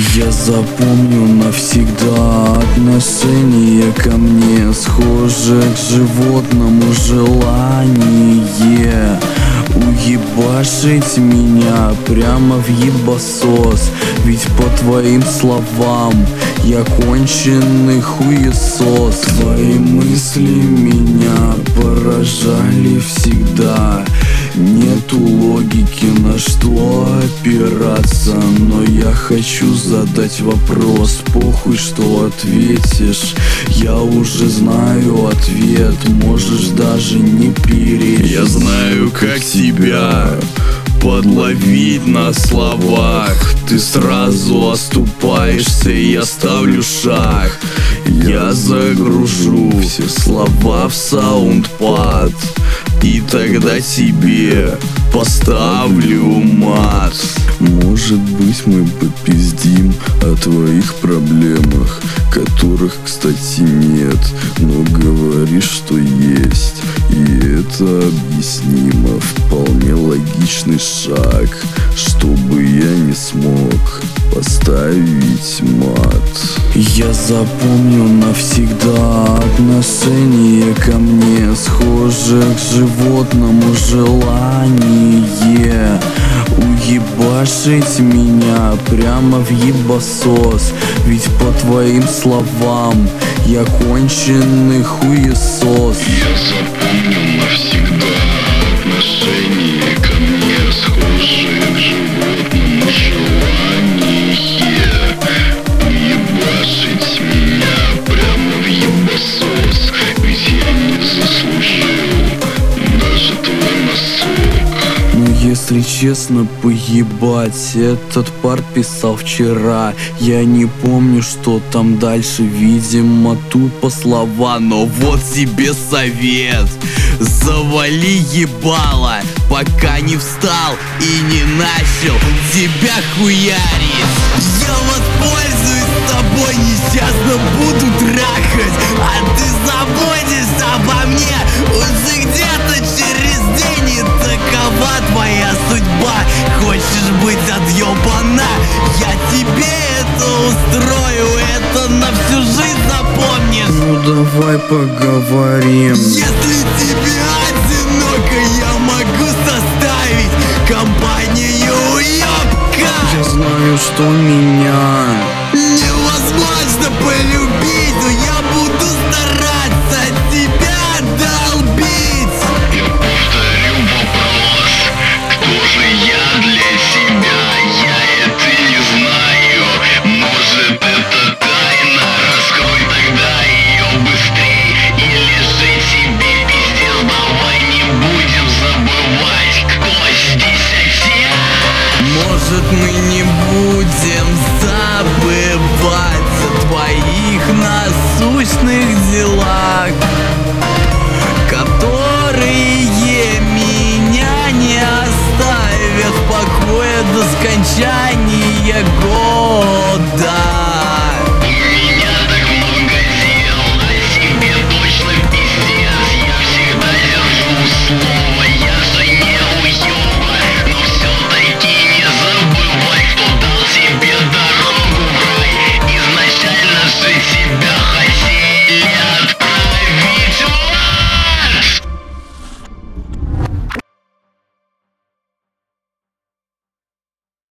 Я запомню навсегда отношение ко мне, схоже к животному желание уебашить меня прямо в ебасос. Ведь по твоим словам я конченый хуесос. Твои мысли меня поражали всегда. Нету логики, на что опираться, но я хочу задать вопрос. Похуй, что ответишь, я уже знаю ответ. Можешь даже не перечить. Я знаю, как тебя подловить на словах. Ты сразу оступаешься, и я ставлю шаг. Я загружу все слова в саундпад, и тогда тебе поставлю мат. Может быть, мы попиздим о твоих проблемах, которых, кстати, нет, но говоришь, что есть. И это объяснимо, вполне логичный шаг, чтобы я не смог поставить мат. Я запомню навсегда отношение ко мне, схоже к животному желание уебашить меня прямо в ебасос. Ведь по твоим словам я конченый хуесос. Я запомню навсегда отношение ко мне, схоже к животному желание уебашить меня прямо в ебасос. Ведь я не заслужил даже твой носок. Ну если честно, поебать, этот пар писал вчера. Я не помню, что там дальше, видимо, тупо слова. Но вот тебе совет: завали ебало, пока не встал и не начал тебя хуярить. Я воспользуюсь тобой, несчастно буду трахать, а ты заботишься обо мне уже где-то через день. И такова твоя судьба. Хочешь быть отъебана? Я тебе это устрою, это на всю жизнь запомнишь. Ну давай поговорим. Если тебе одиноко, я могу составить компанию уёбка. Я знаю, что меня Невозможно полюбить, но я буду стараться тебя долбить. Я повторю вопрос: кто же я для тебя? Я это не знаю. Может, это тайна? Раскрой тогда ее быстрей. Или же тебе пиздец, давай не будем забывать, кто здесь отец. Может, мы не будем забывать о твоих насущных делах, которые меня не оставят в покое до скончания года.